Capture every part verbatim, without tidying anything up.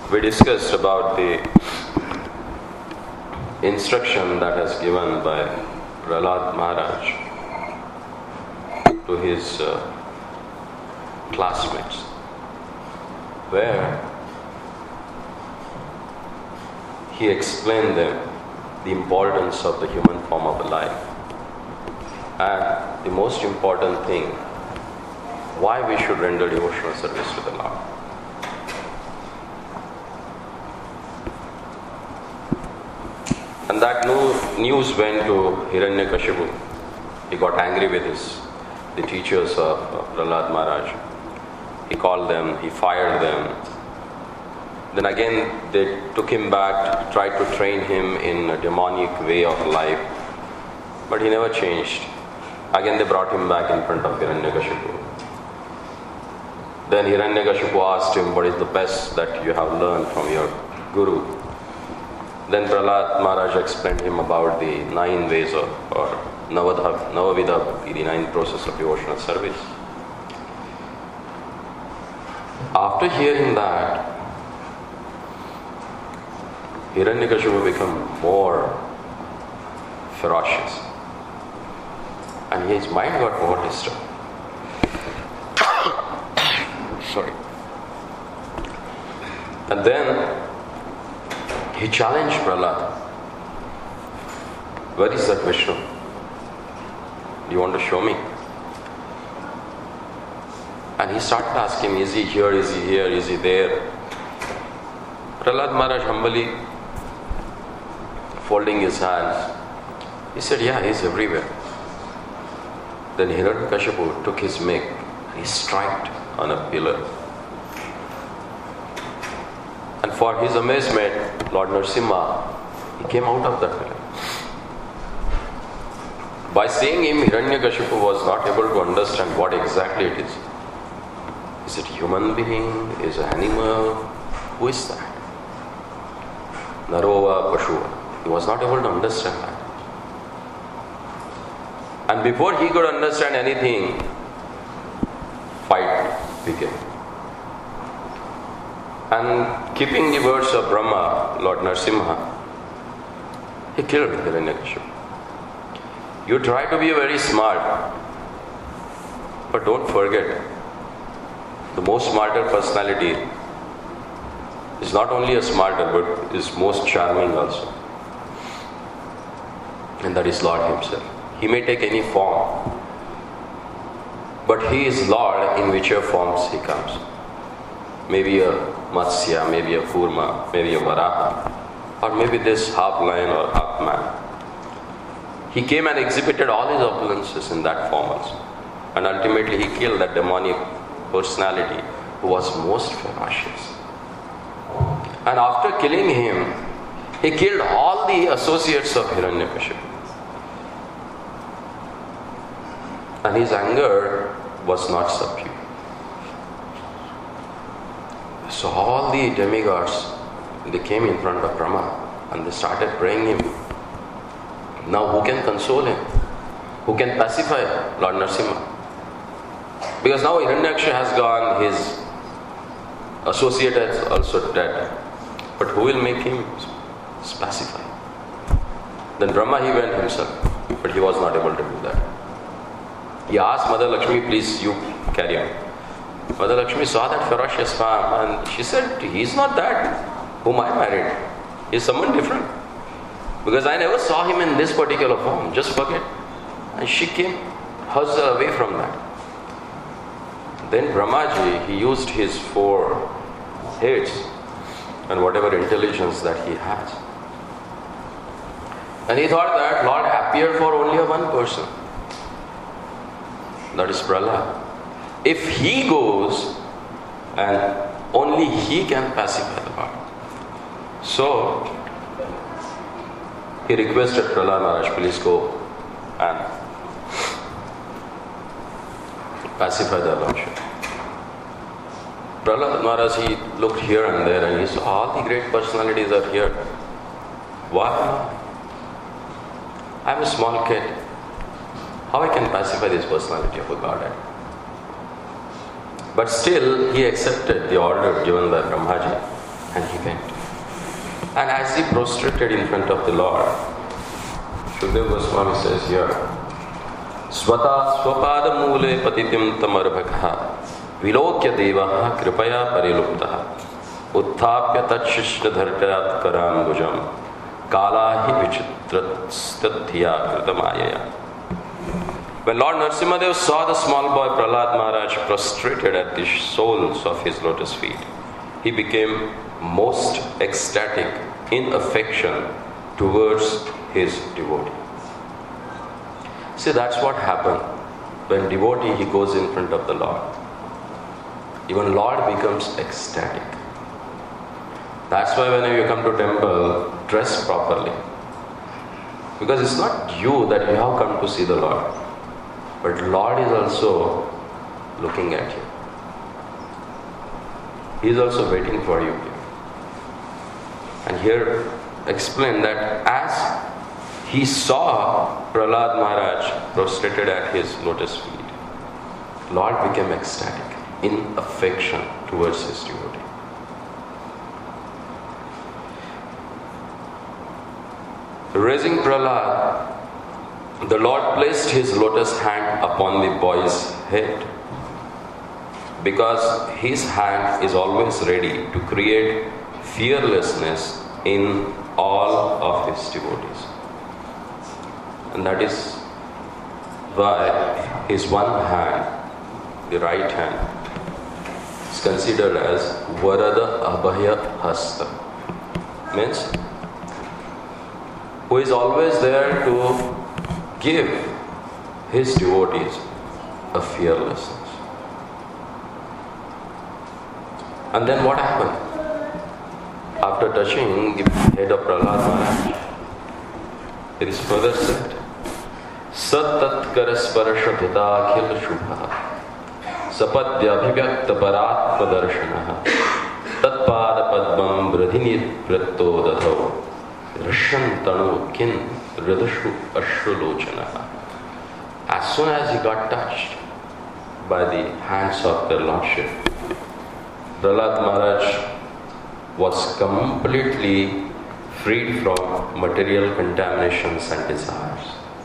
we discussed about the instruction that is given by Prahlad Maharaj to his uh, classmates, where he explained them the importance of the human form of life and the most important thing, why we should render devotional service to the Lord. And that news went to Hiranyakashipu. He got angry with his the teachers of Prahlad Maharaj. He called them, he fired them. Then again they took him back, tried to train him in a demonic way of life. But he never changed. Again they brought him back in front of Hiranyakashipu. Then Hiranyakashipu asked him, what is the best that you have learned from your guru? Then Prahlad Maharaj explained him about the nine ways of, or Navadha, Navavidha Bhakti, the nine process of devotional service. After hearing that, Hiranyakashipu became more ferocious. And his mind got more disturbed. Sorry. And then he challenged Prahlad. Where is that Vishnu? Do you want to show me? And he started asking, is he here, is he here, is he there? Prahlad Maharaj humbly folding his hands, he said, yeah, he is everywhere. Then Hiranyakashipu took his mic and he struck on a pillar. And for his amazement, Lord Narasimha, he came out of that pillar. By seeing him, Hiranyakashipu was not able to understand what exactly it is. Is it human being? Is it animal? Who is that? Narova, Pashuva. He was not able to understand that. And before he could understand anything, fight began. And keeping the words of Brahma, Lord Narasimha, he killed Hiranyakashipu. You try to be very smart, but don't forget, the most smarter personality is not only a smarter, but is most charming also. And that is Lord Himself. He may take any form, but He is Lord in whichever forms He comes. Maybe a Matsya, maybe a Kurma, maybe a Varaha, or maybe this half lion or half man. He came and exhibited all his opulences in that form also. And ultimately he killed that demonic personality who was most ferocious. And after killing him, he killed all the associates of Hiranyakashipu. And his anger was not subdued. So all the demigods, they came in front of Brahma and they started praying him. Now who can console him? Who can pacify Lord Narasimha? Because now Hiranyaksha has gone, his associate is also dead. But who will make him pacify? Then Brahma, he went himself, but he was not able to do that. He asked Mother Lakshmi, please you carry on. Mother Lakshmi saw that ferocious farm and she said, he is not that whom I married. He is someone different. Because I never saw him in this particular form. Just forget. And she came, hustled away from that. Then Brahmaji, he used his four heads and whatever intelligence that he has. And he thought that Lord appeared for only one person. That is Prahlad. If he goes, and only he can pacify the heart. So, he requested Prahlad Maharaj, please go and pacify the Lordship. Prahlad Maharaj, he looked here and there and he saw all the great personalities are here. Why? I am a small kid. How I can pacify this personality of a Godhead? But still, he accepted the order given by Brahmaji and he he went. And as he prostrated in front of the Lord, Shukadeva Goswami says here, Svata swapada mule patitim tamarbhakha vilokya devaha kripaya pariluptaha uthapya tachishna dhartayat karambujam kalahi vichitrastathiya kritamayaya. When Lord Narasimhadev saw the small boy Prahlad Maharaj prostrated at the soles of his lotus feet, he became most ecstatic in affection towards his devotee. See, that's what happened when devotee he goes in front of the Lord. Even Lord becomes ecstatic. That's why whenever you come to temple, dress properly. Because it's not you that you have come to see the Lord, but Lord is also looking at you. He is also waiting for you here. And here explain that as he saw Prahlad Maharaj prostrated at his lotus feet, Lord became ecstatic in affection towards his devotee. Raising Prahlad, the Lord placed his lotus hand upon the boy's head, because his hand is always ready to create fearlessness in all of his devotees. And that is why his one hand, the right hand, is considered as Varada Abhaya Hasta. Means, who is always there to give his devotees a fearlessness. And then what happened? After touching the head of Prahlad Maharaj, it is further said, Sat Tatkara Sparasha Dhita Akhil Shubha Sapadya Abhivyakta Paratma Darshanaha Tatpada Padmam Bradhini Pratto Dadho Rashantanu Kin Radashu Ashrulochanaha. As soon as he got touched by the hands of their Lordship, Prahlad Maharaj was completely freed from material contaminations and desires.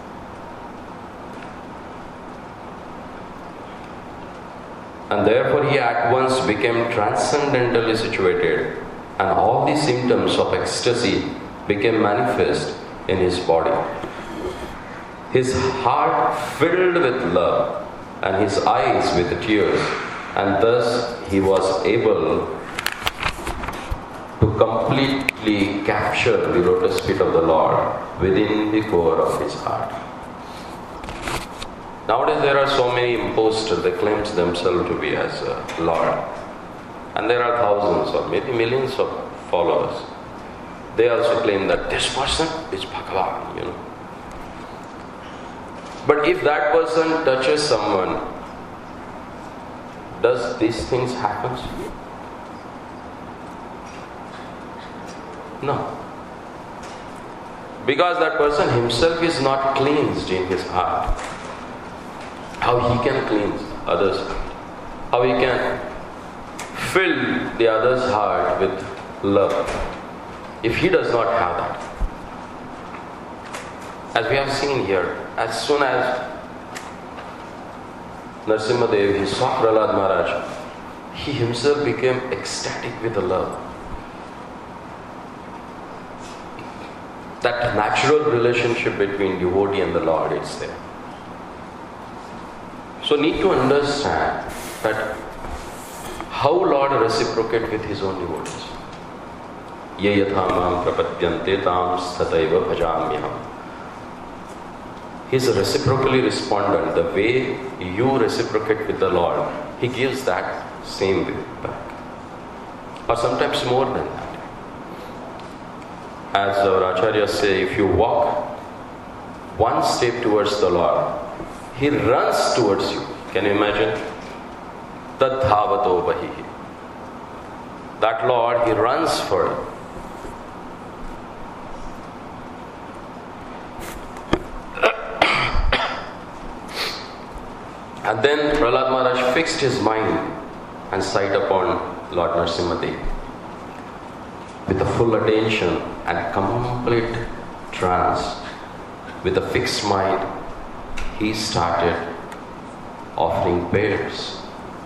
And therefore he at once became transcendentally situated, and all the symptoms of ecstasy became manifest in his body. His heart filled with love and his eyes with tears, and thus he was able to completely capture the lotus feet of the Lord within the core of his heart. Nowadays there are so many imposters, they claim themselves to be as a Lord. And there are thousands or maybe millions of followers. They also claim that this person is Bhagavan, you know. But if that person touches someone, does these things happen? No. Because that person himself is not cleansed in his heart. How he can cleanse others' heart? How he can fill the other's heart with love if he does not have that? As we have seen here, as soon as Narasimhadev, he saw Prahlad Maharaj, he himself became ecstatic with the love. That natural relationship between devotee and the Lord is there. So need to understand that how Lord reciprocate with his own devotees. Ye yatha mam prapadyante tam sataiva bhajamyaham. He is reciprocally respondent. The way you reciprocate with the Lord, he gives that same way back. Or sometimes more than that. As our acharyas say, if you walk one step towards the Lord, he runs towards you. Can you imagine? Tad dhavato bahihi. That Lord, he runs for you. And then Prahlad Maharaj fixed his mind and sight upon Lord Narasimhadev. with a full attention and complete trance, with a fixed mind, he started offering prayers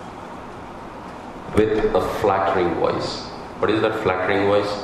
with a flattering voice. What is that flattering voice?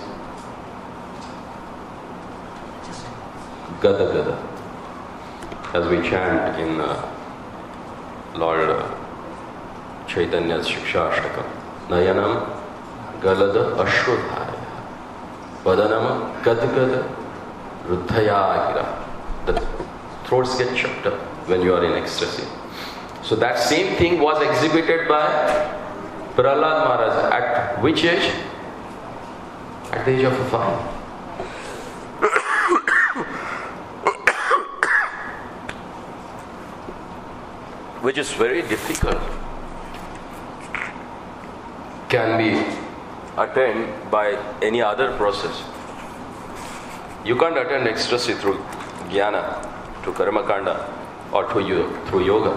Gada Gada. As we chant in uh, Lord uh, Chaitanya's Shiksha Ashtakam. Nayanam Galada Ashwadhaya Vadanam Gadgada Ruddhayagira. The throats get choked up when you are in ecstasy. So that same thing was exhibited by Prahlad Maharaj. At which age? At the age of five. Which is very difficult. Can be attained by any other process. You can't attain ecstasy through jnana, through karma kanda, or through, through yoga.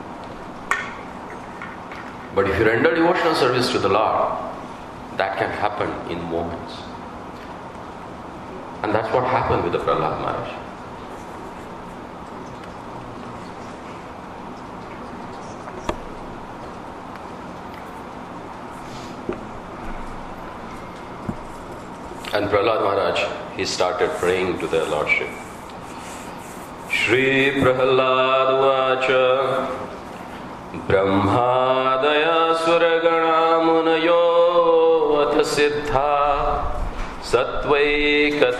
But if you render devotional service to the Lord, that can happen in moments. And that's what happened with the Prahlad Maharaj. And Prahlad Maharaj, he started praying to their Lordship. Shri Prahlad Vacha Brahmadaya Suragana Munayo Atha Siddha Satvaikatangatayo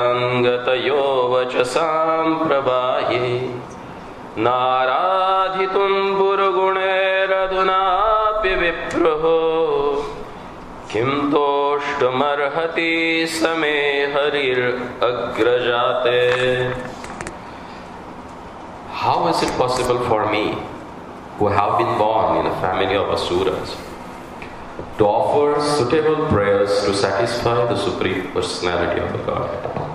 Vachasam Prabhaye Naradhitum Puruguneradhunapi Vipraho Kim Toshtamarhati Same Harir Agrajate. How is it possible for me, who have been born in a family of Asuras, to offer suitable prayers to satisfy the Supreme Personality of the Godhead?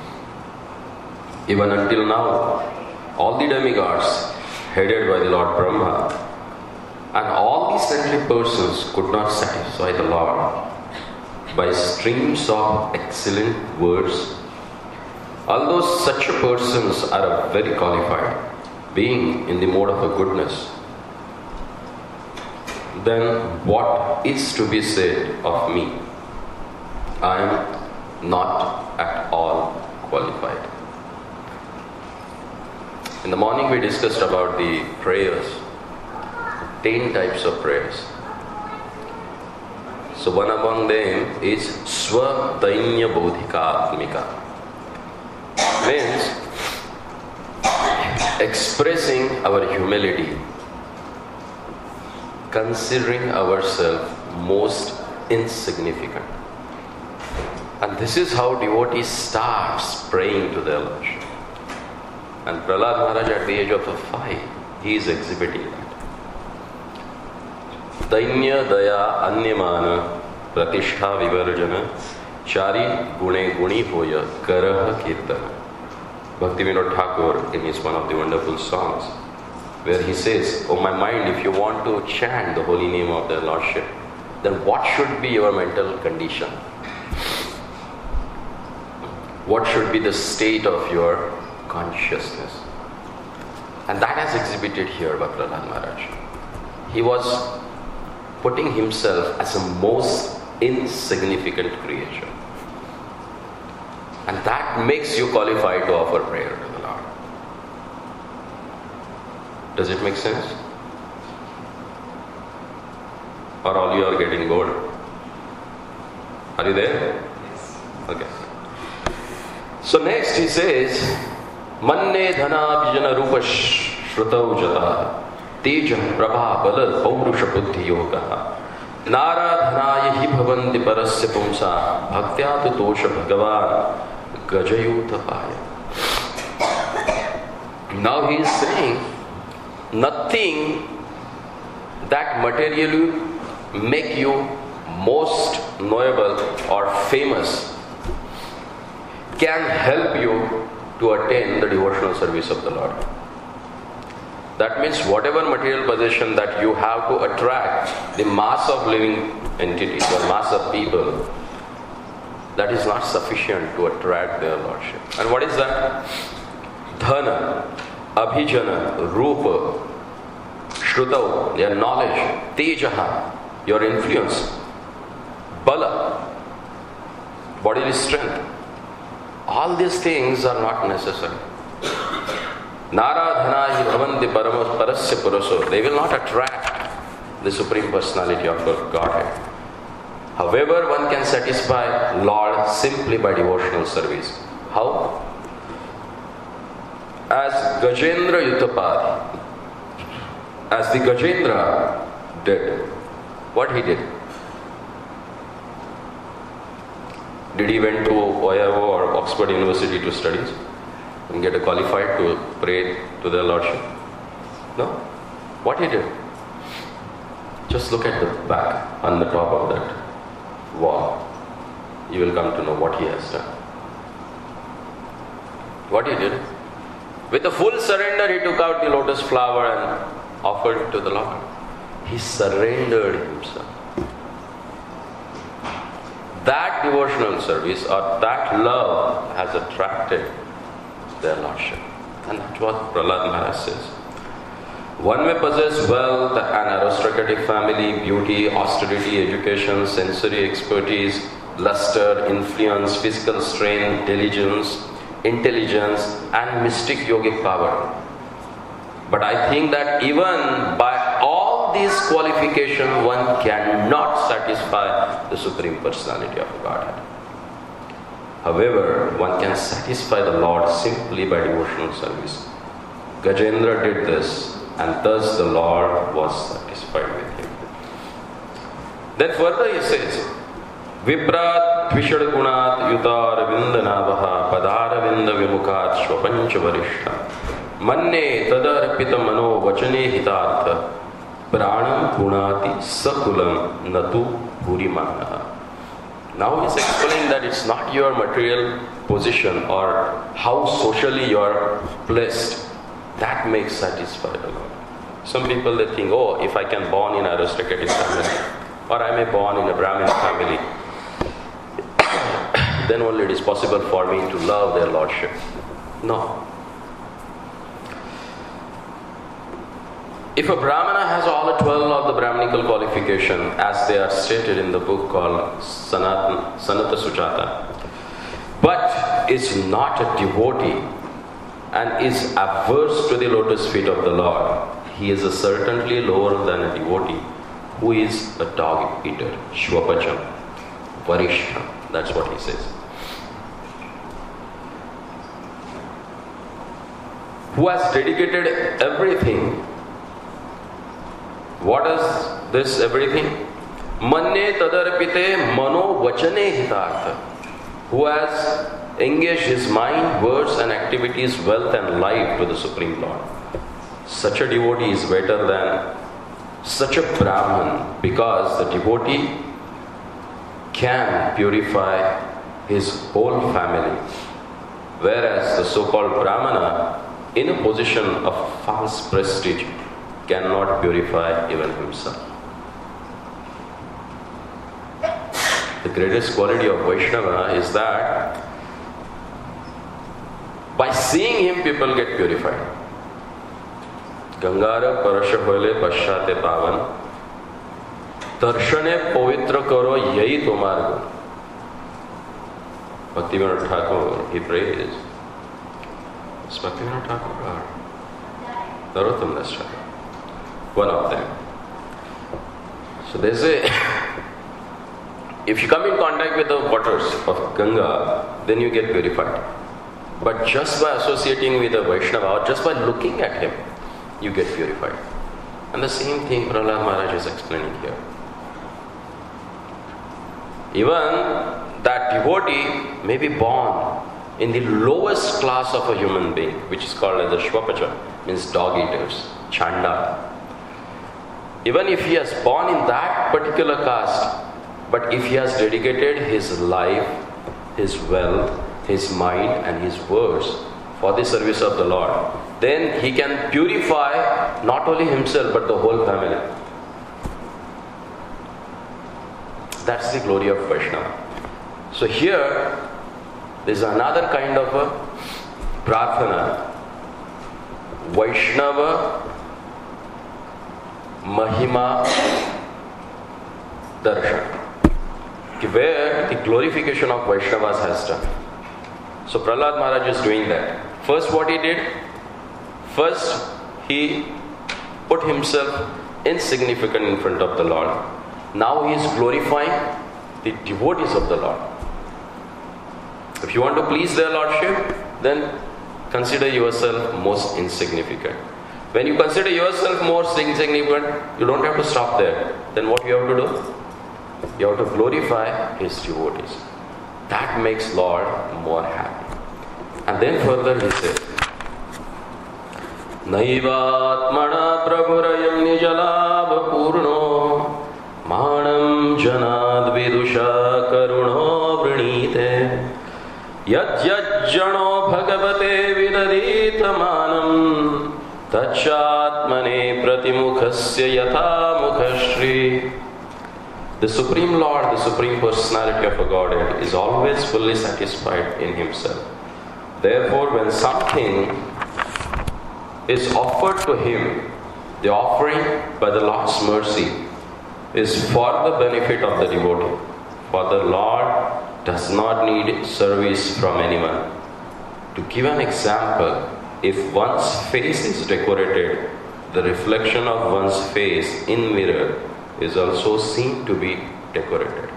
Even until now, all the demigods, headed by the Lord Brahma, and all these saintly persons could not satisfy the Lord by streams of excellent words. Although such persons are very qualified, being in the mode of a goodness, then what is to be said of me? I am not at all qualified. In the morning we discussed about the prayers, ten types of prayers. So one among them is Swadainya Bodhika Atmika. Means expressing our humility, considering ourselves most insignificant. And this is how devotee starts praying to their Lordship. And Prahlad Maharaj at the age of five, he is exhibiting that. Dainya Daya Anyamana Pratishtha Vivarjana Chari Gune Guni Hoya Karaha Kirtana. Bhaktivinoda Thakur, in his one of the wonderful songs, where he says, "Oh my mind, if you want to chant the holy name of the Lordship, then what should be your mental condition? What should be the state of your consciousness?" And that is exhibited here by Prahlad Maharaj. He was putting himself as a most insignificant creature. And that makes you qualified to offer prayer to the Lord. Does it make sense? Or all you are getting bored? Are you there? Yes. Okay. So next he says, Manne dhanabhijana rupash shrutau jata tejah prabha bala paurusha buddhi yoga naradhanaya hi bhavanti parasya pumsa bhaktya tu tosha bhagavan gajayutapaya. Now he is saying, nothing that materially make you most knowable or famous can help you to attain the devotional service of the Lord. That means whatever material possession that you have to attract the mass of living entities or mass of people, that is not sufficient to attract their lordship. And what is that? Dhana, abhijana, rupa, shrutau, their knowledge, tejaha, your influence, bala, bodily strength. All these things are not necessary. Naradhana hi bhavanti parasya puraso. They will not attract the Supreme Personality of Godhead. However, one can satisfy Lord simply by devotional service. How? As Gajendra Yuttapad, as the Gajendra did. What he did? Did he went to Ohio or Oxford University to studies and get qualified to pray to their Lordship? No. What he did? Just look at the back on the top of that wall. You will come to know what he has done. What he did? With a full surrender, he took out the lotus flower and offered it to the Lord. He surrendered himself. That devotional service or that love has attracted their Lordship. And that's what Prahlad Maharaj says. One may possess wealth, an aristocratic family, beauty, austerity, education, sensory expertise, luster, influence, physical strength, diligence, intelligence, and mystic yogic power. But I think that even by all these qualifications, one cannot satisfy the Supreme Personality of Godhead. However, one can satisfy the Lord simply by devotional service. Gajendra did this, and thus the Lord was satisfied with him. Then further he says, Viprat Vishad Gunat Yutar Vindanavaha Padaravinda Vimukat Shvapancha Varishta Manne Tadarpita Mano Vachane Hitartha Pranam Punati Sakulam Natu Purimanaha. Now he is explaining that it's not your material position or how socially you are placed that makes satisfy the Lord. Some people they think, oh, if I can born in an aristocratic family or I may born in a Brahmin family, then only it is possible for me to love their Lordship. No. If a Brahmana has all the twelve of the Brahminical qualification as they are stated in the book called Sanat, Sanata Sujata, but is not a devotee and is averse to the lotus feet of the Lord, he is a certainly lower than a devotee who is a dog eater, Shvapacham, Varishtham. That's what he says. Who has dedicated everything. What is this everything? Manne tadarpite mano vachane hitartha. Who has engaged his mind, words and activities, wealth and life to the Supreme Lord. Such a devotee is better than such a Brahman because the devotee can purify his whole family. Whereas the so-called Brahmana, in a position of false prestige, cannot purify even himself. The greatest quality of Vaishnava is that by seeing him people get purified. Gangara parasha hoile paschate pavan darshane povitra karo yahi tomar gun. Bhaktivinoda Thakur, he prays. It's Bhaktivinoda Thakur or Narottam Das Thakur? One of them. So they say, if you come in contact with the waters of Ganga, then you get purified. But just by associating with a Vaishnava or just by looking at him, you get purified. And the same thing Prahlad Maharaj is explaining here. Even that devotee may be born in the lowest class of a human being, which is called as a Shvapacha, means dog eaters, Chanda. Even if he has born in that particular caste, but if he has dedicated his life, his wealth, his mind and his words for the service of the Lord, then he can purify not only himself but the whole family. That's the glory of Vaishnava. So here, there's another kind of a prarthana. Vaishnava Mahima Darshan, where the glorification of Vaishnavas has done. So Prahlad Maharaj is doing that. First what he did? First he put himself insignificant in front of the Lord. Now he is glorifying the devotees of the Lord. If you want to please their Lordship, then consider yourself most insignificant. When you consider yourself most insignificant, you don't have to stop there. Then what you have to do? You have to glorify His devotees. That makes Lord more happy. And then further he says, Naivatmana prabhurayam nijalabha purno manam janad vidusha karuno vrinite yad yajjano bhagavate vidadita manam tachatmane pratimukhasya yatha mukhashri. The Supreme Lord, the Supreme Personality of a Godhead, is always fully satisfied in Himself. Therefore, when something is offered to Him, the offering by the Lord's mercy is for the benefit of the devotee. For the Lord does not need service from anyone. To give an example, if one's face is decorated, the reflection of one's face in mirror is also seen to be decorated.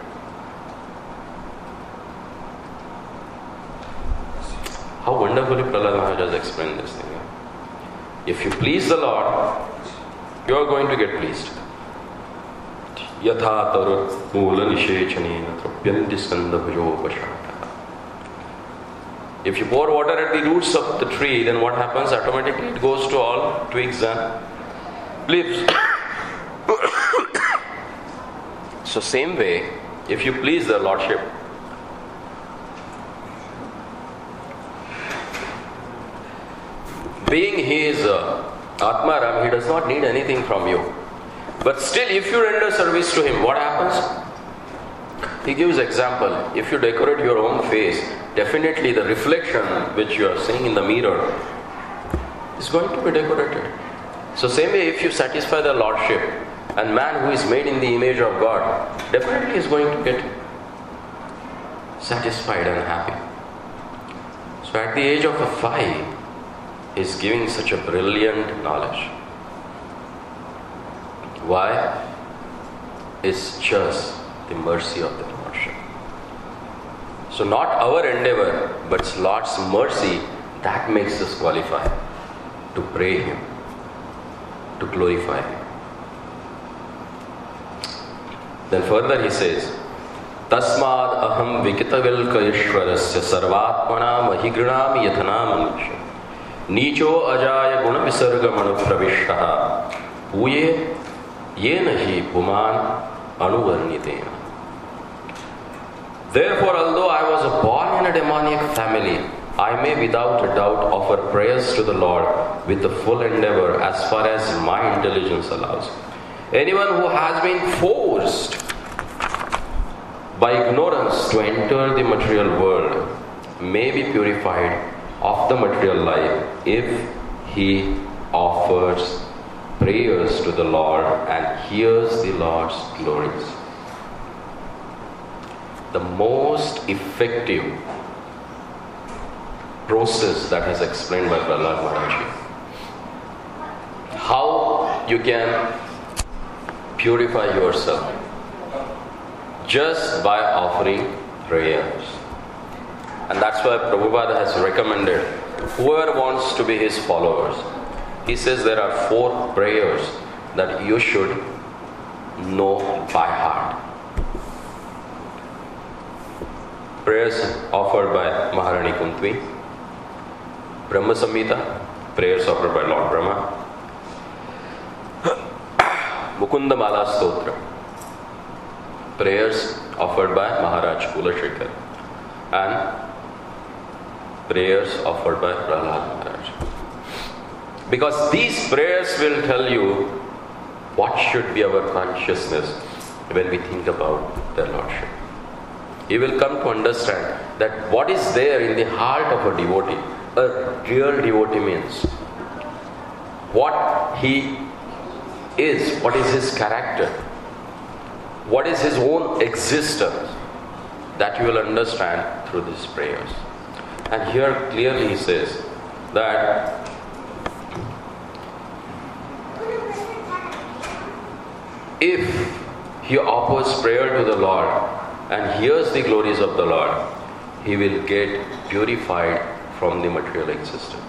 How wonderfully Prahlad Maharaj has explained this thing. If you please the Lord, you are going to get pleased. Yatha tarut mula nishechanena trapyanti skanda bhajopashata. If you pour water at the roots of the tree, then what happens? Automatically it goes to all twigs and leaves. So same way, if you please the Lordship, being He is uh, Atmaram, He does not need anything from you. But still, if you render service to Him, what happens? He gives example. If you decorate your own face, definitely the reflection which you are seeing in the mirror is going to be decorated. So same way, if you satisfy the Lordship, and man who is made in the image of God definitely is going to get satisfied and happy. So at the age of a five, he is giving such a brilliant knowledge. Why? It's just the mercy of the Lordship. So not our endeavor, but it's Lord's mercy that makes us qualify to pray Him, to glorify Him. Then further he says, Tasmad aham vikitavilka ishwarasya sarvatmana mahigrinam yathanam nicho ajaya guna visarga manu pravishtaha puye yenahi puman anuvarnitena. Therefore, although I was born in a demoniac family, I may without a doubt offer prayers to the Lord with the full endeavor as far as my intelligence allows. Anyone who has been forced by ignorance to enter the material world may be purified of the material life if he offers prayers to the Lord and hears the Lord's glories. The most effective process that is explained by Prahlad Maharaj. How you can purify yourself just by offering prayers. And that's why Prabhupada has recommended whoever wants to be his followers, he says there are four prayers that you should know by heart. Prayers offered by Maharani Kuntvi, Brahma Samhita, prayers offered by Lord Brahma, Mukunda Mala Stotra, prayers offered by Maharaj Kulashekar, and prayers offered by Prahlad Maharaj. Because these prayers will tell you what should be our consciousness when we think about their Lordship. he will come to understand that what is there in the heart of a devotee. A real devotee means what he is, what is his character, what is his own existence. That you will understand through these prayers. And here clearly he says that if he offers prayer to the Lord and hears the glories of the Lord, he will get purified from the material existence.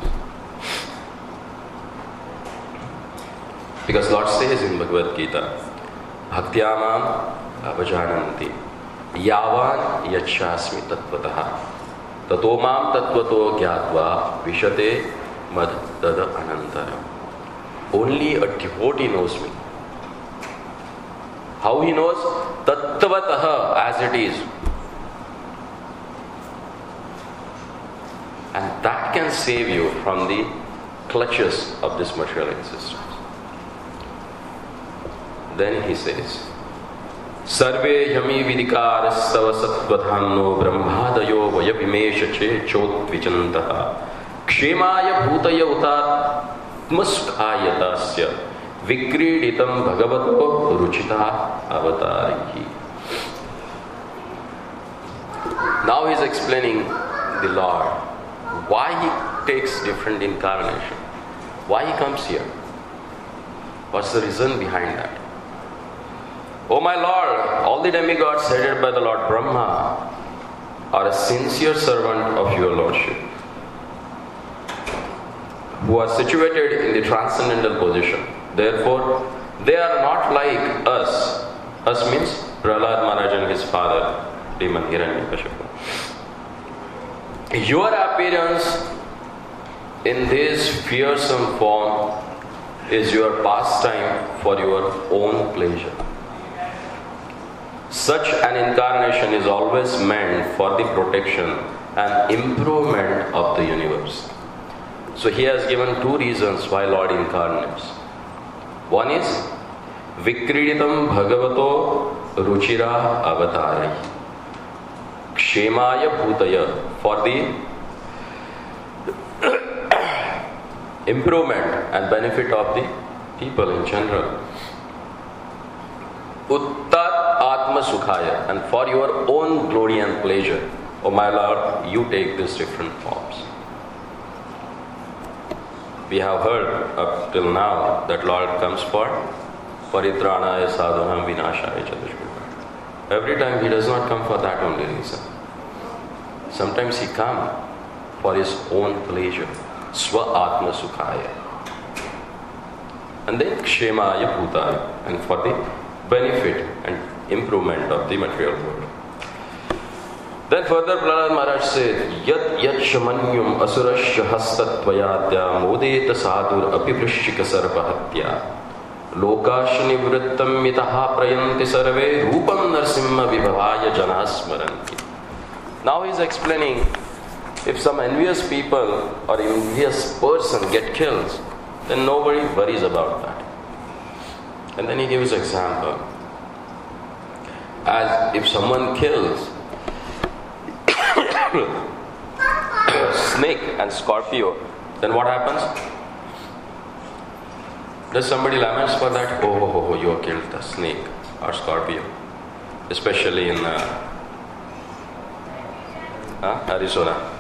Because Lord says in Bhagavad Gita, Bhaktyamam avajananti yavan yachasmi tattvataha tato mam tattvato gyatva vishate mad tada anantara. Only a devotee knows me. How he knows? Tattvataha, as it is. And that can save you from the clutches of this material existence. Then he says, Sarve yami vidikar sava sattvadhanno brahmadayo vayavimesha che chodvichantaha kshemaya bhutaya utatmasthaayatasya vikriditam bhagavato ruchita avatarihi. Now he is explaining the Lord, why he takes different incarnation, why he comes here, what's the reason behind that. Oh my Lord, all the demigods headed by the Lord Brahma are a sincere servant of your Lordship, who are situated in the transcendental position. Therefore, they are not like us. Us means Prahlad Maharaj and his father, demon Hiranyakashipu. Your appearance in this fearsome form is your pastime for your own pleasure. Such an incarnation is always meant for the protection and improvement of the universe. So he has given two reasons why Lord incarnates. One is Vikriditam Bhagavato Ruchira Avatarai Kshemaya Bhutaya, for the improvement and benefit of the people in general. Uttat Atma Sukhaya, and for your own glory and pleasure. Oh my Lord, you take these different forms. We have heard up till now that Lord comes for Paritranaya Sadhanam Vinashaya Chaturshmita. Every time he does not come for that only reason. Sometimes he comes for his own pleasure. Swa Atma Sukhaya. And then Kshemaya Bhutaya, and for the benefit and improvement of the material world. Then further Prahlad Maharaj said, Yat yat shamanyum asurasya hastatvayadya modeta sadhur apivrishchika sarvahatya lokashni vrittam mitaha prayanti sarve rupam narsimha vibhavaya janasmaranti. Now he is explaining, if some envious people or envious person get killed, then nobody worries about that. And then he gives an example. As if someone kills snake and scorpio, then what happens? Does somebody laments for that? Oh, oh, oh, you have killed the snake or scorpio. Especially in uh, uh, Arizona.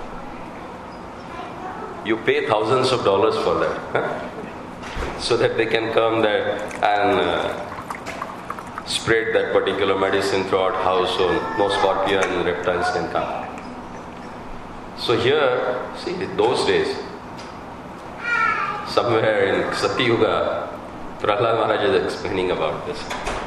You pay thousands of dollars for that. Huh? So that they can come there and uh, spread that particular medicine throughout house so no scorpion and reptiles can come. So here, see, those days, somewhere in Satyuga, Prahlad Maharaj is explaining about this.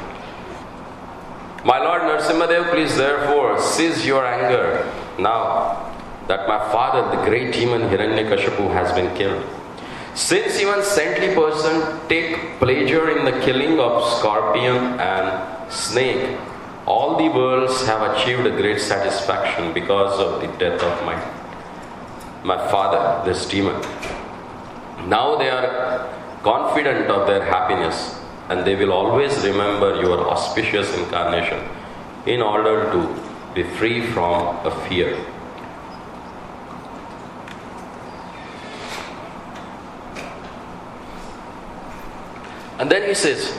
My Lord Narasimhadev, please therefore cease your anger now that my father, the great demon Hiranyakashipu, has been killed. Since even saintly person take pleasure in the killing of scorpion and snake, all the worlds have achieved a great satisfaction because of the death of my, my father, this demon. Now they are confident of their happiness, and they will always remember your auspicious incarnation in order to be free from a fear. And then he says,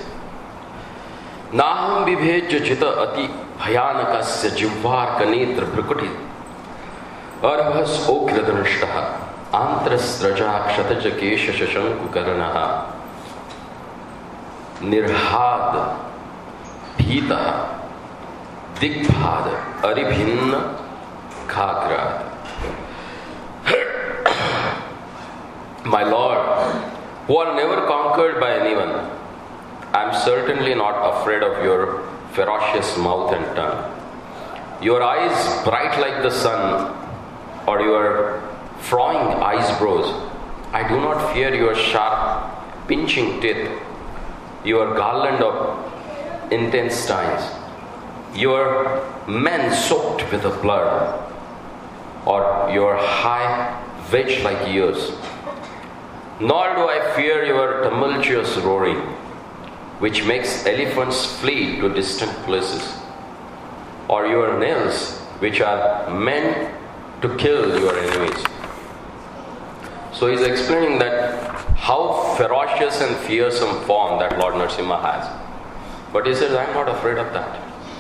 Naham vibhejya jita ati bhayanakasya jivvar kanetra prakuti arvas okradhanishtaha antrasraja kshataja kesha shashanku karanaha nirhad bhitaha digbhad aribhinna khagrad. My Lord, who are never conquered by anyone, I am certainly not afraid of your ferocious mouth and tongue. Your eyes bright like the sun, or your frowning eyebrows. I do not fear your sharp, pinching teeth, your garland of intestines, your men soaked with the blood, or your high wedge-like ears. Nor do I fear your tumultuous roaring, which makes elephants flee to distant places, or your nails, which are meant to kill your enemies. So he's explaining that how ferocious and fearsome form that Lord Narasimha has. But he says, I am not afraid of that.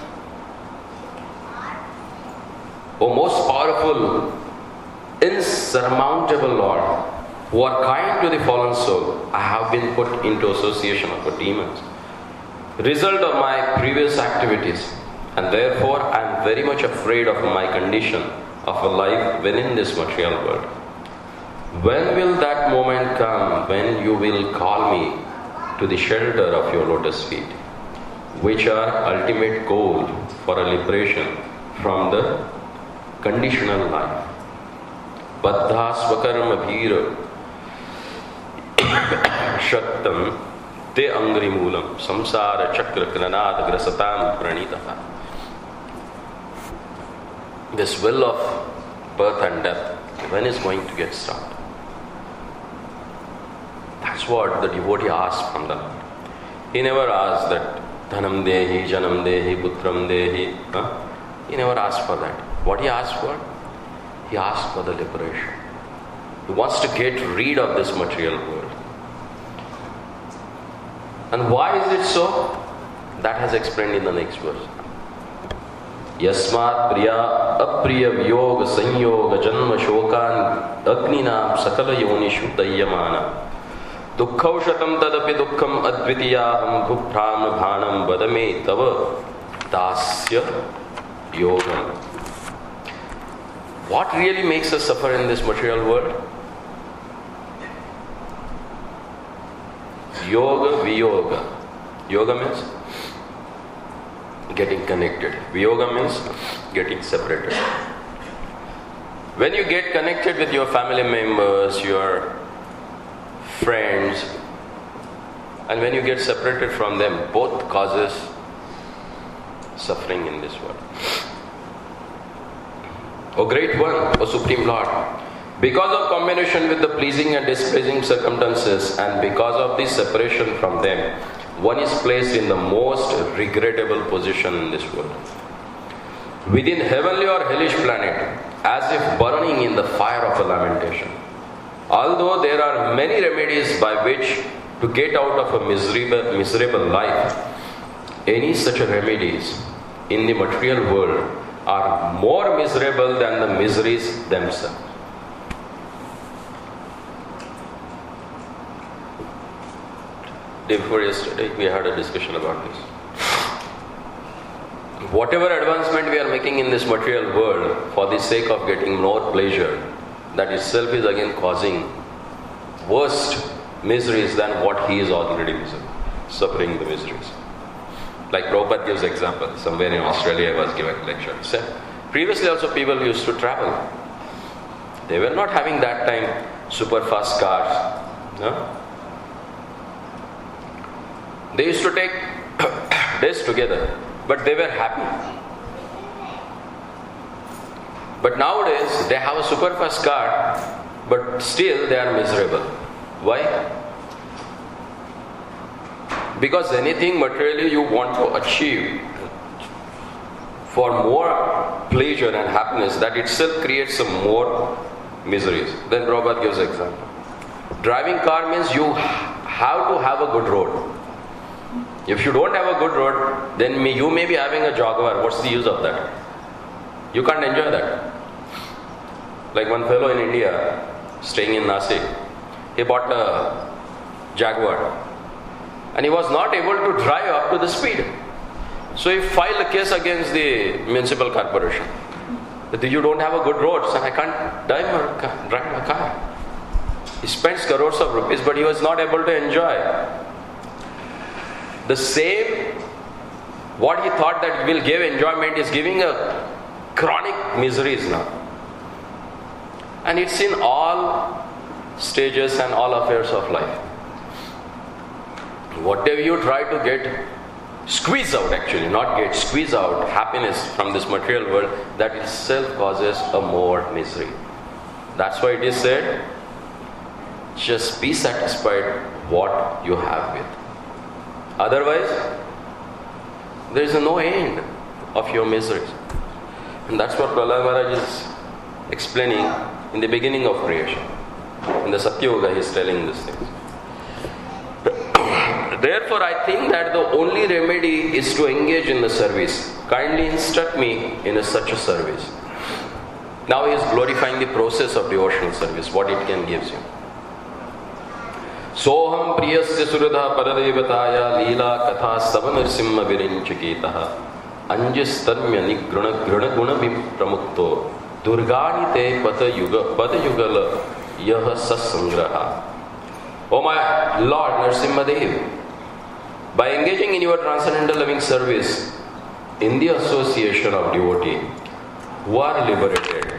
O most powerful, insurmountable Lord, who are kind to the fallen soul, I have been put into association of demons, result of my previous activities, and therefore I am very much afraid of my condition of a life within this material world. When will that moment come when you will call me to the shelter of your lotus feet, which are ultimate goal for a liberation from the conditional life? Baddha swakarma bhira Shaktam te angri moolam samsara chakra kranad grasatam pranitaha. This will of birth and death, when is going to get started? That's what the devotee asked from the Lord. He never asked that dhanam dehi, janam dehi, putram dehi. Huh? He never asked for that. What he asked for? He asked for the liberation. He wants to get rid of this material world. And why is it so? That has explained in the next verse. Yasmat priya apriya vyoga sanyoga janma shokan agninam sakala yonishu dayyamana dukhaushatam tadapi dukham advitiyaham bhupram bhanam vadame tava dasya yogam. What really makes us suffer in this material world? Yoga, Viyoga. Yoga means getting connected. Viyoga means getting separated. When you get connected with your family members, your friends, and when you get separated from them, both causes suffering in this world. O Great One, O Supreme Lord, because of combination with the pleasing and displeasing circumstances, and because of this separation from them, one is placed in the most regrettable position in this world. Within heavenly or hellish planet, as if burning in the fire of a lamentation. Although there are many remedies by which to get out of a miserable, miserable life, any such remedies in the material world are more miserable than the miseries themselves. Day before yesterday, we had a discussion about this. Whatever advancement we are making in this material world for the sake of getting more pleasure, that itself is again causing worst miseries than what he is already miserable, suffering the miseries. Like Prabhupada gives example, somewhere in Australia I was giving a lecture. He said, previously also people used to travel. They were not having that time super fast cars. No? They used to take days together, but they were happy. But nowadays they have a super fast car, but still they are miserable. Why? Because anything materially you want to achieve for more pleasure and happiness, that itself creates some more miseries. Then Prabhupada gives an example. Driving car means you have to have a good road. If you don't have a good road, then may, you may be having a Jaguar. What's the use of that? You can't enjoy that. Like one fellow in India, staying in Nasik, he bought a Jaguar. And he was not able to drive up to the speed. So he filed a case against the municipal corporation. That you don't have a good road, so I can't drive a, drive a car. He spends crores of rupees, but he was not able to enjoy. The same, what he thought that will give enjoyment is giving a chronic miseries now. And it's in all stages and all affairs of life. Whatever you try to get, squeeze out actually, not get, squeeze out happiness from this material world, that itself causes a more misery. That's why it is said, just be satisfied what you have with. Otherwise, there is no end of your miseries. And that's what Prahlad Maharaj is explaining in the beginning of creation. In the Satya-yoga, he is telling these things. Therefore, I think that the only remedy is to engage in the service. Kindly instruct me in a, such a service. Now he is glorifying the process of devotional service, what it can give you. Soham priyasya suradha paradevataya leela katha savanarsimha virinchaketaha anjastarmya nigruna gruna gunabim pramukto durgani te pata yuga pata yugala yaha sasangraha. O my Lord Narasimha Dev, by engaging in your transcendental loving service, in the association of devotees who are liberated,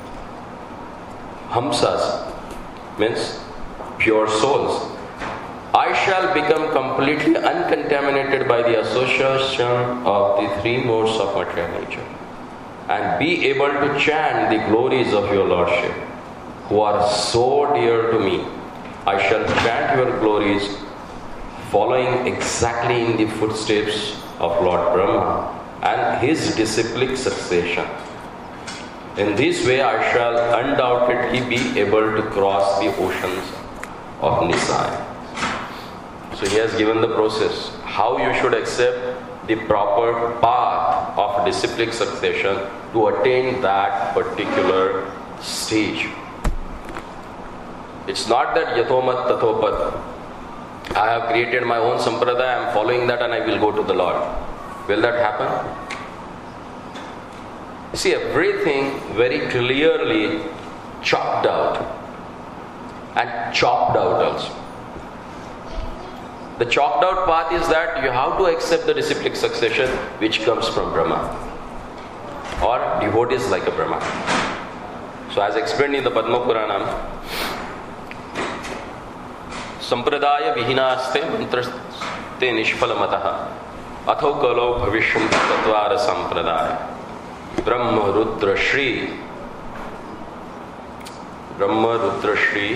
hamsas means pure souls, I shall become completely uncontaminated by the association of the three modes of material nature and be able to chant the glories of your Lordship, who are so dear to me. I shall chant your glories, following exactly in the footsteps of Lord Brahma and his disciplic succession. In this way I shall undoubtedly be able to cross the oceans of Nisaya. So he has given the process, how you should accept the proper path of disciplic succession to attain that particular stage. It's not that yathomat tathopat, I have created my own sampradaya, I am following that and I will go to the Lord. Will that happen? See, everything very clearly chopped out and chopped out also. The chopped out path is that you have to accept the disciplic succession which comes from Brahma or devotees like a Brahma. So as explained in the Padma Puranam, Sampradaya vihinaste mantraste nishphalamataha atho kalo bhavishyam tatvara sampradaya Brahma Rudra Shri Brahma Rudra Shri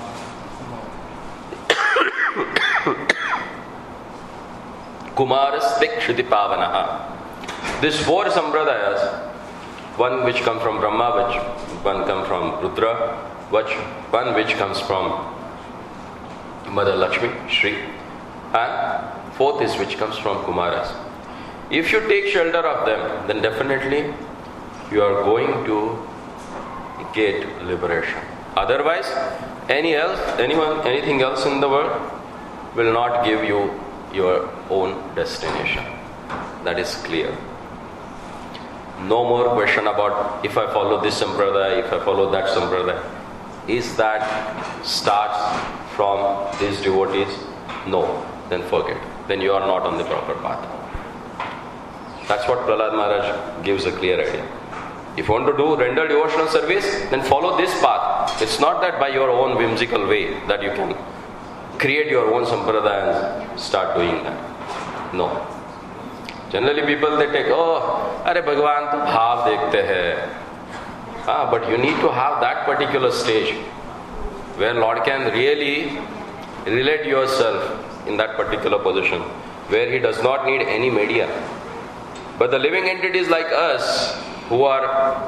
Kumarastik Shruti Pavanaha. These four sampradayas, one which comes from Brahma, which one comes from Rudra, which one which comes from Mother Lakshmi, Shri, and fourth is which comes from Kumaras. If you take shelter of them, then definitely you are going to get liberation. Otherwise, any else, anyone, anything else in the world will not give you your own destination. That is clear. No more question about if I follow this sampradaya, if I follow that sampradaya. Is that starts from these devotees? No. Then forget. Then you are not on the proper path. That's what Prahlad Maharaj gives a clear idea. If you want to do render devotional service, then follow this path. It's not that by your own whimsical way that you can create your own sampradaya and start doing that. No. Generally people they take, oh, Are Bhagavan to bhav dekhte hai. Ah, but you need to have that particular stage where Lord can really relate yourself in that particular position, where He does not need any media, But the living entities like us, who are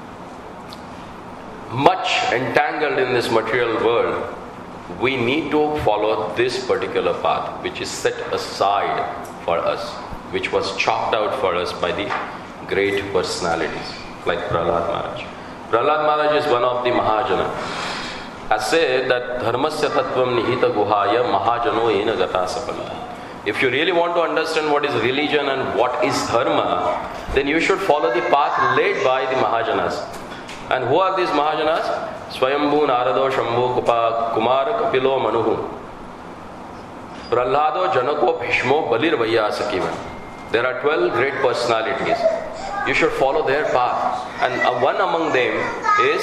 much entangled in this material world, we need to follow this particular path, which is set aside for us, which was chalked out for us by the great personalities, like Prahlad Maharaj. Prahlad Maharaj is one of the Mahajana. I say that dharmasya tattvam nihita guhaya mahajano ena gata sapanta. If you really want to understand what is religion and what is dharma, then you should follow the path laid by the Mahajanas. And who are these Mahajanas? Swayambhu, Narado, Shambhu, Kupa, Kumara, Kapilo, Manuhu. Prahlado, Janako, Bhishmo, Balir, Vayyasakivan. There are twelve great personalities. You should follow their path. And uh, one among them is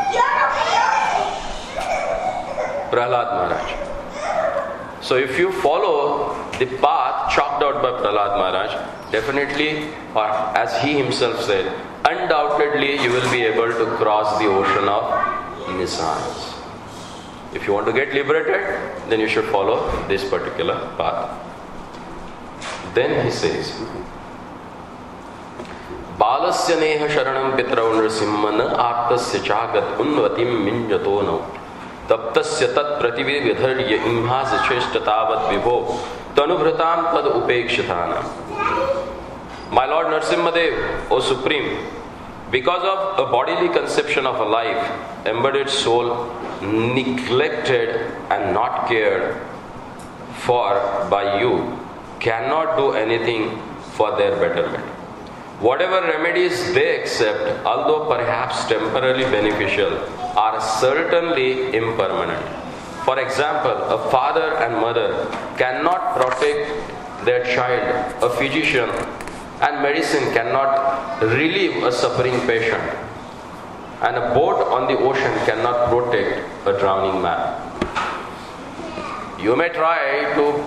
Prahlad Maharaj. So if you follow the path chalked out by Prahlad Maharaj, definitely, or as he himself said, undoubtedly you will be able to cross the ocean of nescience. If you want to get liberated, then you should follow this particular path. Then he says, Balasya neha sharanam pitrau nrsimman artasya chagat unvatim minjato no taptasya tat pratividharya imhas cheshtatavat vibho tanubhratam tad upekshithanam. My Lord Nrsimhadev, O Supreme, because of a bodily conception of a life, embodied soul neglected and not cared for by you cannot do anything for their betterment. Whatever remedies they accept, although perhaps temporarily beneficial, are certainly impermanent. For example, a father and mother cannot protect their child. A physician and medicine cannot relieve a suffering patient. And a boat on the ocean cannot protect a drowning man. You may try to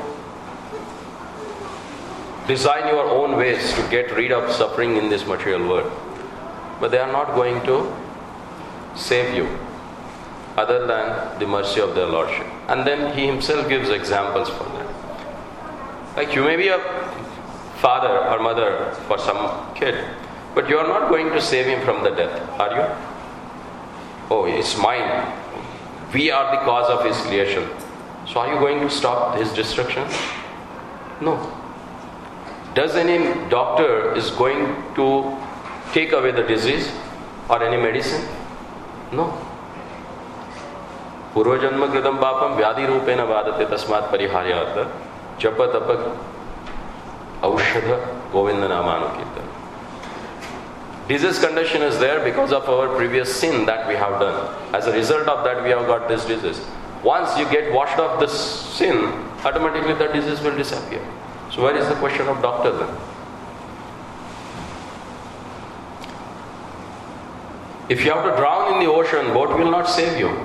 design your own ways to get rid of suffering in this material world, but they are not going to save you other than the mercy of their Lordship. And then he himself gives examples for that. Like you may be a father or mother for some kid, but you are not going to save him from the death, are you? Oh, it's mine. We are the cause of his creation. So are you going to stop his destruction? No. Does any doctor is going to take away the disease or any medicine? No. Purvajanma kritam papam vyadi rupena vadate tasmat pariharyartha japa tapa aushadha govinda namanu kirtan. Disease condition is there because of our previous sin that we have done. As a result of that, we have got this disease. Once you get washed off this sin, automatically the disease will disappear. So where is the question of doctor then? If you have to drown in the ocean, boat will not save you.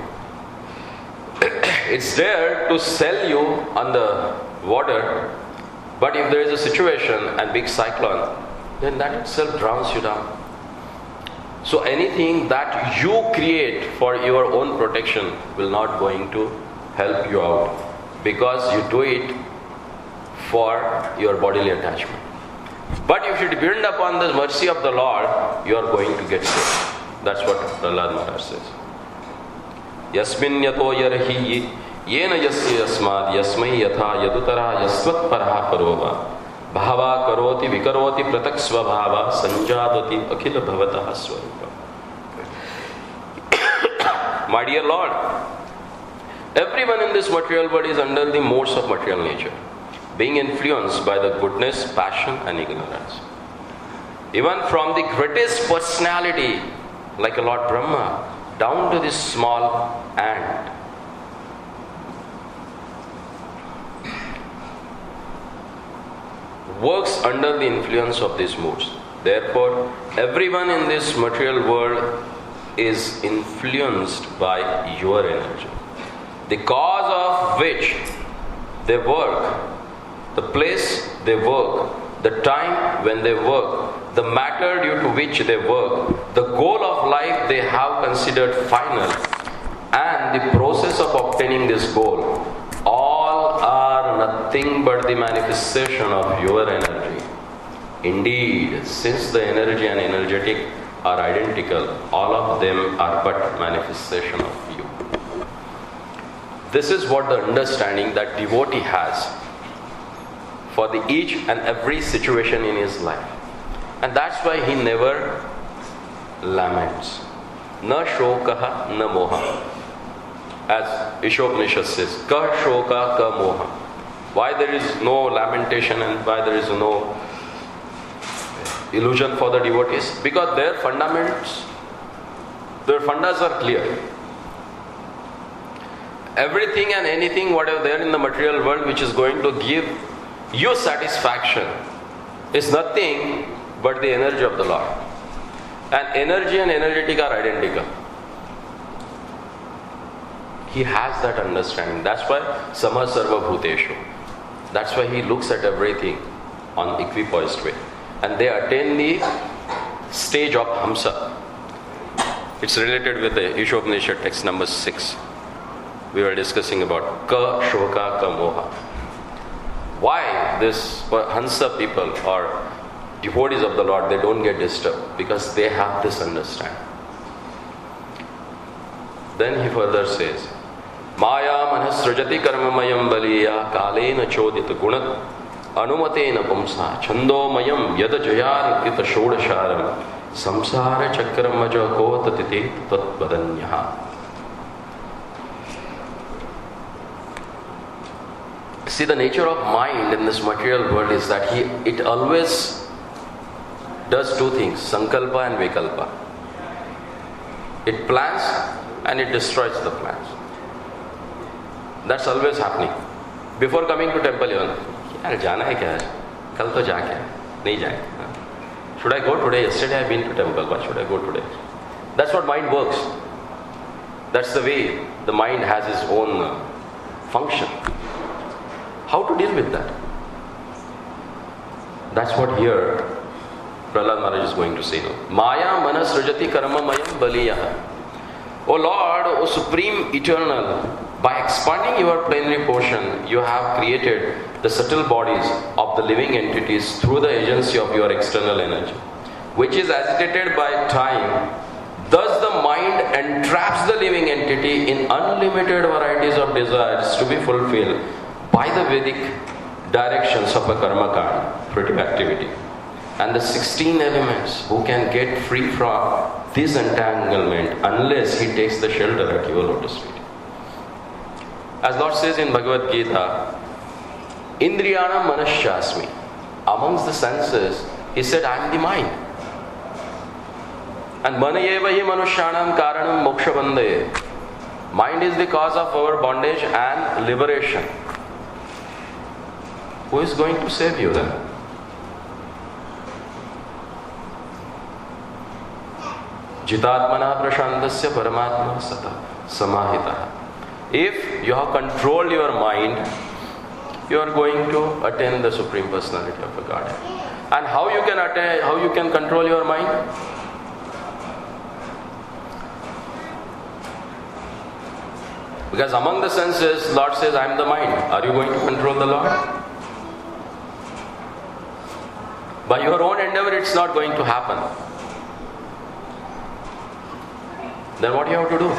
It's there to sell you on the water, but if there is a situation and big cyclone, then that itself drowns you down. So anything that you create for your own protection will not going to help you out, because you do it for your bodily attachment. But if you depend upon the mercy of the Lord, you are going to get saved. That's what Prahlad Maharaj says. Yasmin yato yarhi yena yasya yasmad yasmai yatha yadutara yasvat paraha parova bhava karoti vikaroti pratak svabhava sanjadati akhila bhavataha swarupa. My dear Lord, everyone in this material world is under the modes of material nature, being influenced by the goodness, passion and ignorance. Even from the greatest personality like a Lord Brahma down to this small ant, works under the influence of these moods. Therefore, everyone in this material world is influenced by your energy. The cause of which they work, the place they work, the time when they work, the matter due to which they work, the goal of life they have considered final, and the process of obtaining this goal, all are nothing but the manifestation of your energy. Indeed, since the energy and energetic are identical, all of them are but manifestation of you. This is what the understanding that devotee has for the each and every situation in his life. And that's why he never laments. Na shokaha na moha. As Ishopanishad says, ka shoka ka moha. Why there is no lamentation and why there is no illusion for the devotees? Because their fundamentals, their fundas are clear. Everything and anything whatever there in the material world which is going to give you satisfaction is nothing but the energy of the Lord. And energy and energetic are identical. He has that understanding. That's why Sama Sarva Bhuteshu. That's why he looks at everything on equipoised way. And they attain the stage of Hamsa. It's related with the Ishopanishad text number six. We were discussing about Ka Shoka Ka Moha. Why this Hansa people or devotees of the Lord, they don't get disturbed? Because they have this understanding. Then he further says, Maya manasrajati karmamayam baliya kalena chodita gunat anumatena pumsa chandomayam yada jayar kita shodasharam samsara chakramaja kotatite tatvadanyaha. See, the nature of mind in this material world is that he it always does two things, sankalpa and vikalpa. It plans and it destroys the plans. That's always happening. Before coming to temple even, yaar jana hai kya hai? Kal to ja kya? Nahi jayenge. Should I go today? Yesterday I have been to temple. Why should I go today? That's what mind works. That's the way the mind has its own uh, function. How to deal with that? That's what here Prahlad Maharaj is going to say now. Maya manas rajati karma mayam baliyaha. O Lord, O Supreme Eternal, by expanding your plenary portion, you have created the subtle bodies of the living entities through the agency of your external energy, which is agitated by time. Thus the mind entraps the living entity in unlimited varieties of desires to be fulfilled by the Vedic directions of a karma kand, fruitive activity. And the sixteen elements who can get free from this entanglement unless he takes the shelter at your lotus feet. As Lord says in Bhagavad Gita, Indriyana Manashasmi. Amongst the senses, he said, I am the mind. And Manayeva hi Manushyanam Karanam Moksha Bandhaye. Mind is the cause of our bondage and liberation. Who is going to save you then? Jitatmana prashantasya paramatma sata samahita. If you have controlled your mind, you are going to attain the Supreme Personality of the Godhead. And how you can attain, how you can control your mind? Because among the senses, Lord says, I am the mind. Are you going to control the Lord? By your own endeavor, it's not going to happen. Then what do you have to do?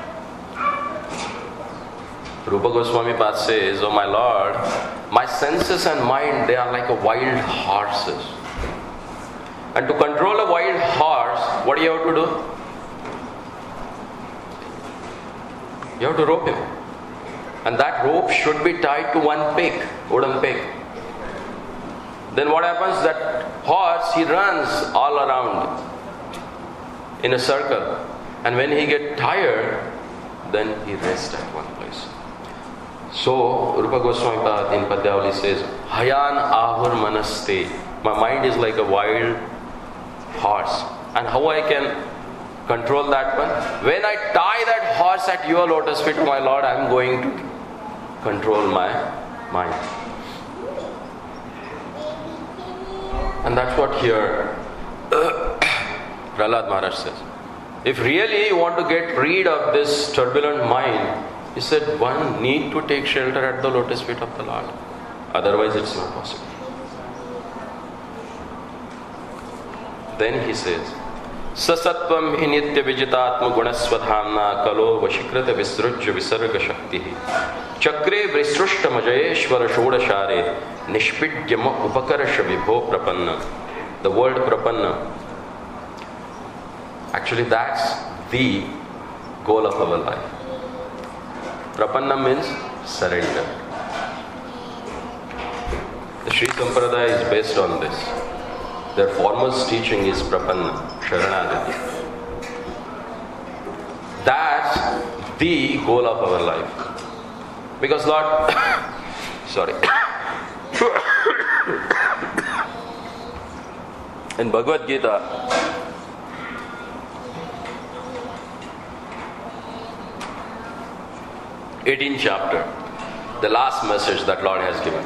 Rupa Goswami Pad says, oh my Lord, my senses and mind, they are like a wild horses. And to control a wild horse, what do you have to do? You have to rope him. And that rope should be tied to one peg, wooden peg. Then what happens? That horse, he runs all around in a circle. And when he gets tired, then he rests at one place. So, Rupa Goswami Pad in Padyavali says, Hayan ahur manaste. My mind is like a wild horse. And how I can control that one? When I tie that horse at your lotus feet, my Lord, I am going to control my mind. And that's what here Prahlad Maharaj says. If really you want to get rid of this turbulent mind, he said, one need to take shelter at the lotus feet of the Lord. Otherwise it's not possible. then he says, Sasatvam hi nitya vijitatma gunaswadhamna kalo vashikrata visrujya visarga shaktihi chakre vrisrushta majayeshwara shodashare nishpidyama upakarasha vibho prapanna. The word prapanna, actually that's the goal of our life. Prapanna means surrender. The Sri Sampradaya is based on this. Their foremost teaching is Prapanna, Sharanagati. That's the goal of our life. Because Lord, sorry. In Bhagavad Gita, eighteenth chapter, the last message that Lord has given.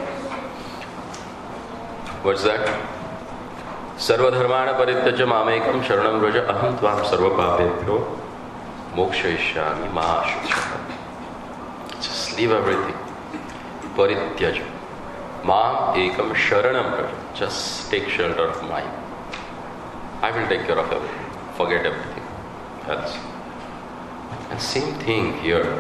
What's that? Sarvadharmana parityaja mamekam sharanam vraja aham tvam sarvapapebhyo mokshayishyami ma shuchata. Just leave everything. Parityaja. Mam ekam sharanam vraja. Just take shelter of mine. I will take care of everything. Forget everything else. And same thing here.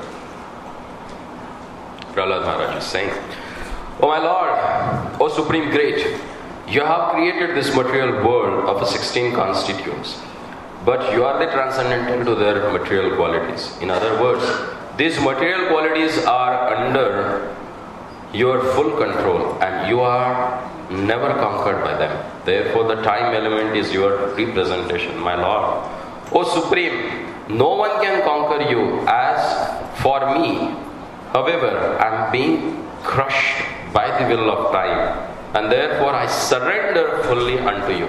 Prahlad Maharaj is saying, Oh my Lord, O Supreme Great, you have created this material world of sixteen constituents, but you are the transcendental to their material qualities. In other words, these material qualities are under your full control and you are never conquered by them. Therefore, the time element is your representation, my Lord. O Supreme, no one can conquer you. As for me, however, I am being crushed by the will of time, and therefore I surrender fully unto you.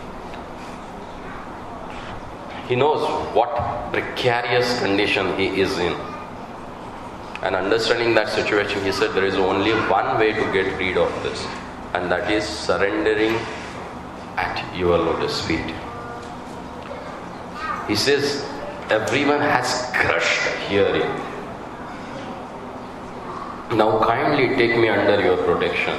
He knows what precarious condition he is in. And understanding that situation, he said there is only one way to get rid of this, and that is surrendering at your lotus feet. He says, everyone has crushed herein. Now kindly take me under your protection.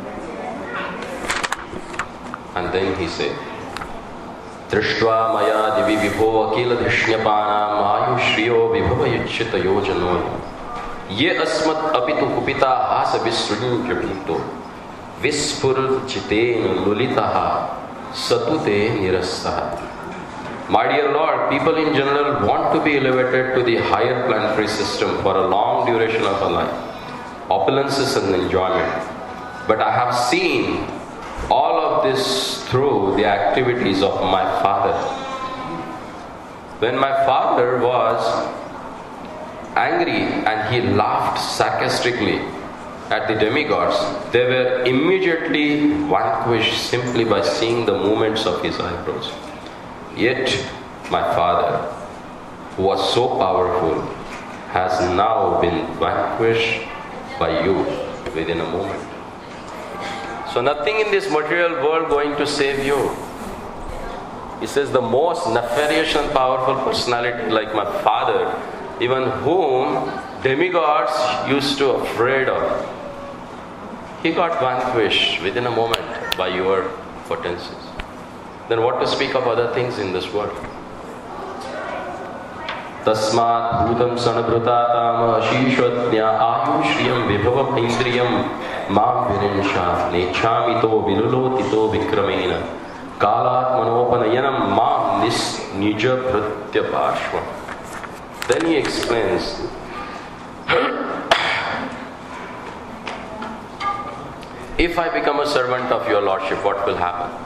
And then he said, Drishtva maya divi vibho akila dhishnyapanam ayu shriyo vibhava yuchita yojano ye asmat apitu kupita hasa visrunjabhito vispur chitena lulitaha satute nirastaha. My dear Lord, people in general want to be elevated to the higher planetary system for a long duration of a life, opulences and enjoyment. But I have seen all of this through the activities of my father. When my father was angry and he laughed sarcastically at the demigods, they were immediately vanquished simply by seeing the movements of his eyebrows. Yet my father, who was so powerful, has now been vanquished by you within a moment. So nothing in this material world going to save you. He says the most nefarious and powerful personality like my father, even whom demigods used to afraid of, he got vanquished within a moment by your potencies. Then what to speak of other things in this world? Tasmat bhutam sanabhrutatam ashishvatnya ayushriyam vibhava indriyam mam virinsha nechamito vilulotito vikramena kalatmanopanayanam mam nis nija pratyapashvam. Then he explains, if I become a servant of your Lordship, what will happen?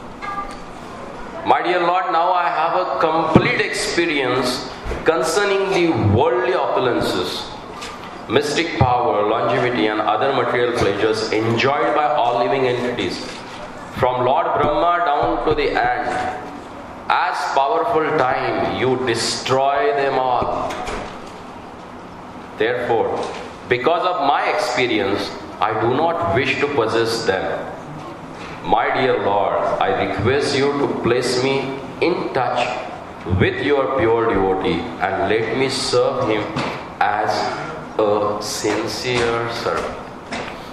My dear Lord, now I have a complete experience concerning the worldly opulences, mystic power, longevity and other material pleasures enjoyed by all living entities, from Lord Brahma down to the ant. As powerful time, you destroy them all. Therefore, because of my experience, I do not wish to possess them. My dear Lord, I request you to place me in touch with your pure devotee and let me serve him as a sincere servant.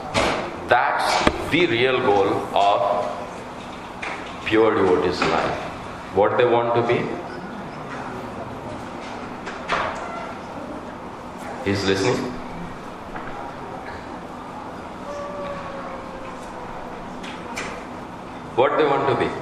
That's the real goal of pure devotee's life. what they want to be? He's listening. What they want to be?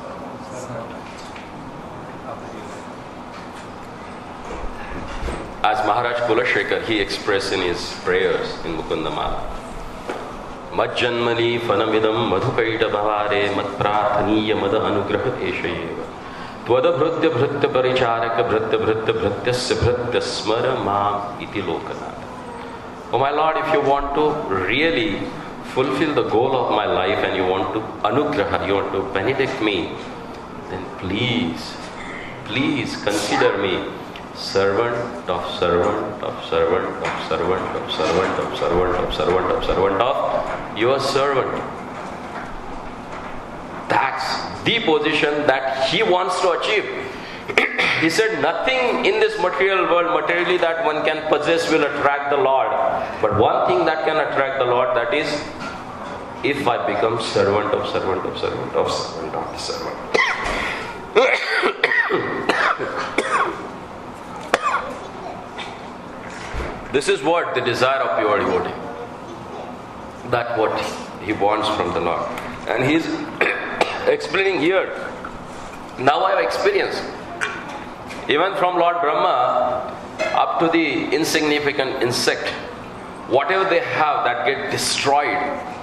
As Maharaj Kulashekar, he expressed in his prayers in Mukundamala, Majjanmali fanamidam madhukaita bhavare mat prathaniya mad anugraha eshayeva tvada bhrutya bhrutya paricharaka bhrutya bhrutya bhrutyasya bhrutya smara mam iti lokanatha. Oh my Lord, if you want to really fulfill the goal of my life and you want to anugraha, you want to benedict me, then please, please consider me servant of servant of servant of servant of servant of servant of servant of servant of your servant. That's the position that he wants to achieve. He said nothing in this material world, materially, that one can possess will attract the Lord. But one thing that can attract the Lord, that is, if I become servant of servant of servant of servant of the servant. This is what the desire of pure devotee. That's what he wants from the Lord. And he is explaining here. Now I have experienced. Even from Lord Brahma up to the insignificant insect, whatever they have, that get destroyed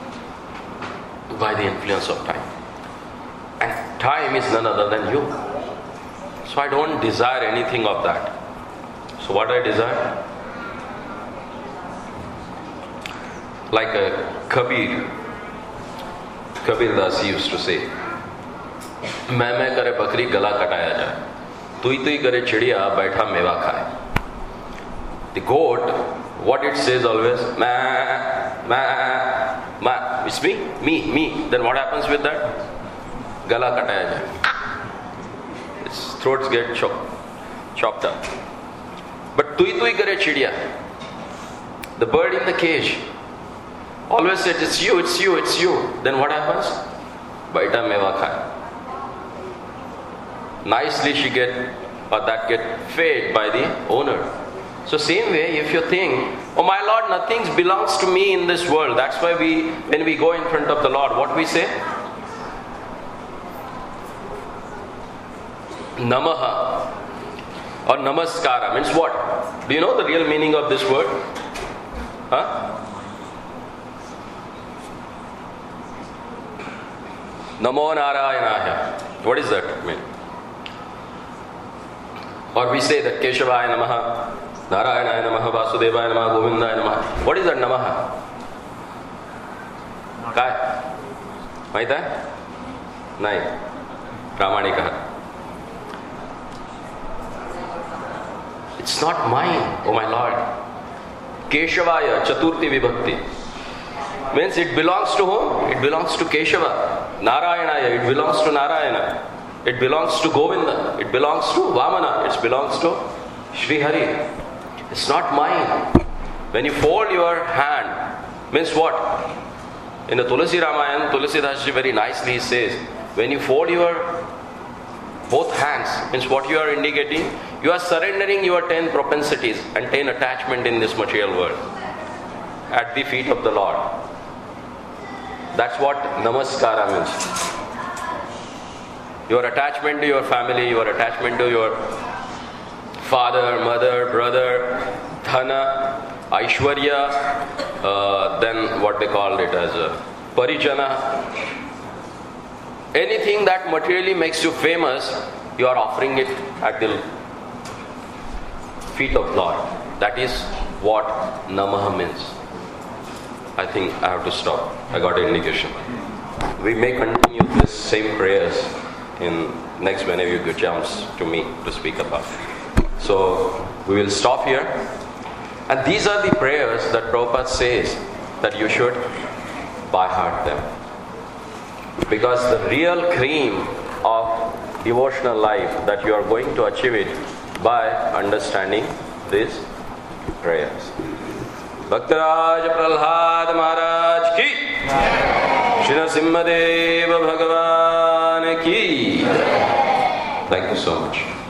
by the influence of time. And time is none other than you. So I don't desire anything of that. So what I desire? Like a Kabir, Kabir Das used to say, मैं मैं करे बकरी गला कटाया जाए, तुई तुई करे चिड़िया बैठा मेवा खाए. The goat, what it says always, मैं मैं मैं, it's me, me, me. Then what happens with that? Gala कटाया जाए. Its throats get chopped, chopped up. But तुई तुई करे चिड़िया, the bird in the cage, always said, it's you, it's you, it's you. Then what happens? Baita meva khai. Nicely she get, or that get fed by the owner. So same way, if you think, oh my Lord, nothing belongs to me in this world. That's why we, when we go in front of the Lord, what we say? Namaha or Namaskara means what? Do you know the real meaning of this word? Huh? Namo Narayanaya. What does that mean? Or we say that Keshavaya Namaha, Narayanaya Namaha, Vasudevaya Namaha, Govindaya Namaha. What is that Namaha? Kai? Mahit hai? Nahi. Pramanika. It's not mine, oh my Lord. Keshavaya, Chaturthi Vibhakti. Means it belongs to whom? It belongs to Keshava. Narayanaya, it belongs to Narayana. It belongs to Govinda. It belongs to Vamana. It belongs to Sri Hari. It's not mine. When you fold your hand, means what? In the Tulasi Ramayana, Tulasidas ji very nicely he says, when you fold your both hands, means what you are indicating? You are surrendering your ten propensities and ten attachment in this material world at the feet of the Lord. That's what Namaskara means. Your attachment to your family, your attachment to your father, mother, brother, dhana, aishwarya, uh, then what they call it as a parijana. Anything that materially makes you famous, you are offering it at the feet of Lord. That is what Namaha means. I think I have to stop. I got an indication. We may continue this same prayers in next whenever you get chance to me to speak about. So we will stop here. And these are the prayers that Prabhupada says that you should by heart them. Because the real cream of devotional life, that you are going to achieve it by understanding these prayers. Bhaktaraj Prahlad Maharaj ki, Shri Narasimha Deva Bhagavan ki. Thank you so much.